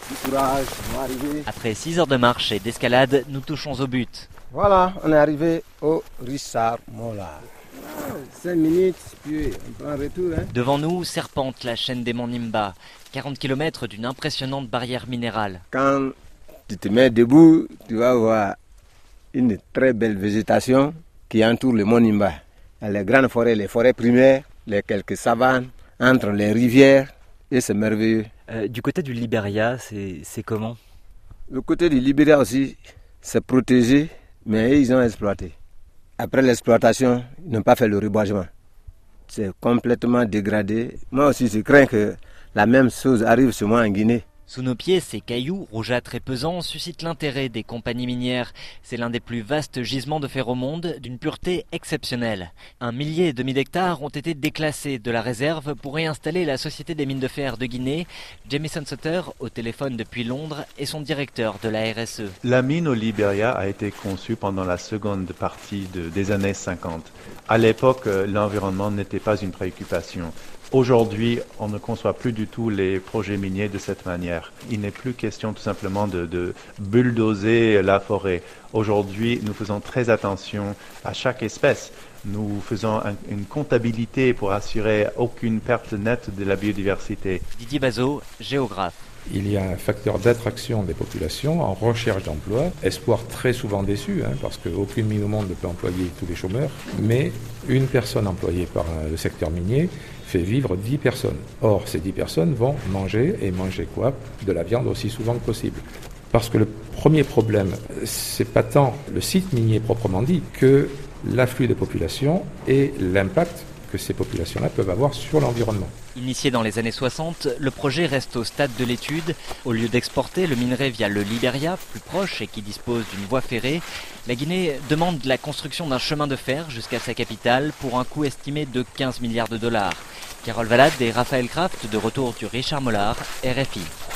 Du courage, on va arriver. Après 6 heures de marche et d'escalade, nous touchons au but. Voilà, on est arrivé au Rissar Mola. 5 minutes, puis on prend un retour. Devant nous serpente la chaîne des monts Nimba, 40 km d'une impressionnante barrière minérale. Quand tu te mets debout, tu vas voir une très belle végétation qui entoure le mont Nimba. Les grandes forêts, les forêts primaires, les quelques savanes, entre les rivières, et c'est merveilleux. Du côté du Libéria, c'est comment? Le côté du Libéria aussi, c'est protégé, mais ils ont exploité. Après l'exploitation, ils n'ont pas fait le reboisement. C'est complètement dégradé. Moi aussi, je crains que la même chose arrive sur moi en Guinée. Sous nos pieds, ces cailloux, rougeâtres et pesants, suscitent l'intérêt des compagnies minières. C'est l'un des plus vastes gisements de fer au monde, d'une pureté exceptionnelle. 1,5 millier d'hectares ont été déclassés de la réserve pour réinstaller la Société des mines de fer de Guinée. Jamison Sutter, au téléphone depuis Londres, est son directeur de la RSE. La mine au Libéria a été conçue pendant la seconde partie des années 50. À l'époque, l'environnement n'était pas une préoccupation. Aujourd'hui, on ne conçoit plus du tout les projets miniers de cette manière. Il n'est plus question tout simplement de bulldozer la forêt. Aujourd'hui, nous faisons très attention à chaque espèce. Nous faisons une comptabilité pour assurer aucune perte nette de la biodiversité. Didier Bazot, géographe. Il y a un facteur d'attraction des populations en recherche d'emploi, espoir très souvent déçu, parce qu'aucune mine au monde ne peut employer tous les chômeurs, mais une personne employée par le secteur minier fait vivre 10 personnes. Or, ces 10 personnes vont manger, et manger quoi? De la viande aussi souvent que possible. Parce que le premier problème, c'est pas tant le site minier proprement dit, que l'afflux de population et l'impact que ces populations-là peuvent avoir sur l'environnement. Initié dans les années 60, le projet reste au stade de l'étude. Au lieu d'exporter le minerai via le Libéria, plus proche et qui dispose d'une voie ferrée, la Guinée demande la construction d'un chemin de fer jusqu'à sa capitale pour un coût estimé de 15 milliards de dollars. Carole Valade et Raphaël Kraft de retour du Richard Mollard, RFI.